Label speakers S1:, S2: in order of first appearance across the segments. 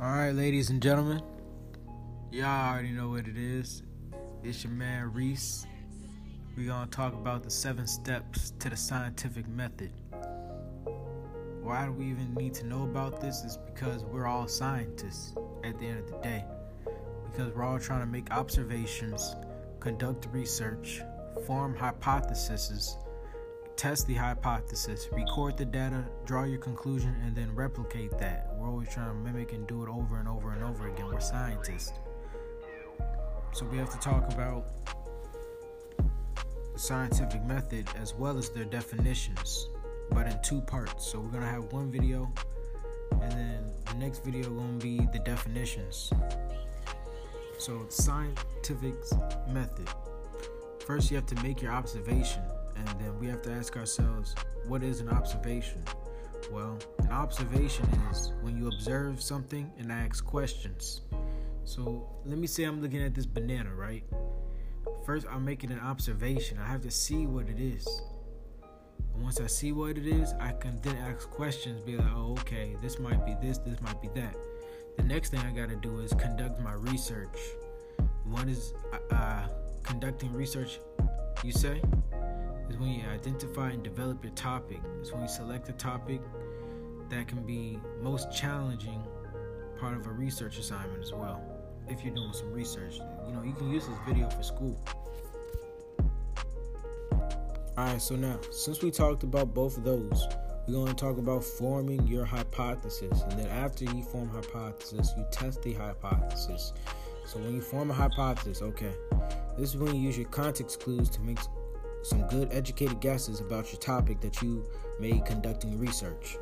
S1: Alright, ladies and gentlemen, y'all already know what it is. It's your man Reese. We're going to talk about the 7 steps to the scientific method. Why do we even need to know about this? Is because we're all scientists at the end of the day. Because we're all trying to make observations, conduct research, form hypotheses, test the hypothesis, record the data, draw your conclusion, and then replicate that. We're always trying to mimic and do it over and over and over again. We're scientists. So we have to talk about the scientific method as well as their definitions, but in 2 parts. So we're going to have one video, and then the next video going to be the definitions. So the scientific method. First, you have to make your observation. And then we have to ask ourselves, what is an observation? Well, an observation is when you observe something and ask questions. So let me say I'm looking at this banana, right? First, I'm making an observation. I have to see what it is. And once I see what it is, I can then ask questions, be like, oh, okay, this might be this might be that. The next thing I got to do is conduct my research. What is conducting research, you say? Is when you identify and develop your topic. It's when you select a topic that can be most challenging part of a research assignment as well. If you're doing some research, you can use this video for school. Alright, so now, since we talked about both of those, we're going to talk about forming your hypothesis. And then after you form a hypothesis, you test the hypothesis. So when you form a hypothesis, okay, this is when you use your context clues to make some good educated guesses about your topic that you made conducting research.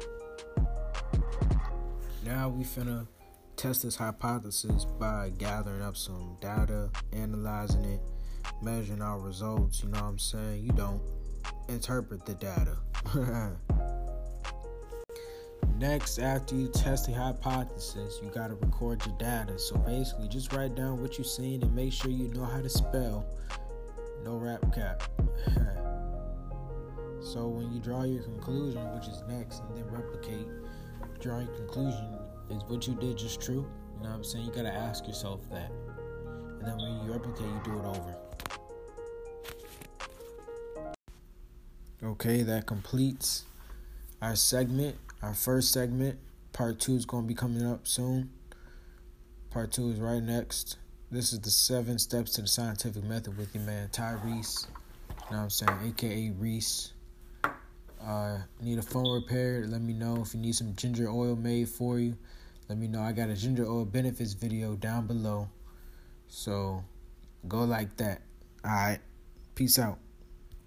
S1: Now we finna test this hypothesis by gathering up some data, analyzing it, measuring our results. You know what I'm saying? You don't interpret the data. Next, after you test the hypothesis, you gotta record your data. So basically, just write down what you're seeing and make sure you know how to spell. No rap cap. So when you draw your conclusion, which is next, and then replicate, drawing conclusion, is what you did just true? You know what I'm saying? You gotta ask yourself that. And then when you replicate, you do it over. Okay, that completes our segment, our first segment. Part 2 is gonna be coming up soon. Part 2 is right next. This is the 7 steps to the scientific method with your man Tyrese. You know what I'm saying? AKA Reese. Need a phone repaired? Let me know. If you need some ginger oil made for you, let me know. I got a ginger oil benefits video down below. So go like that. Alright. Peace out.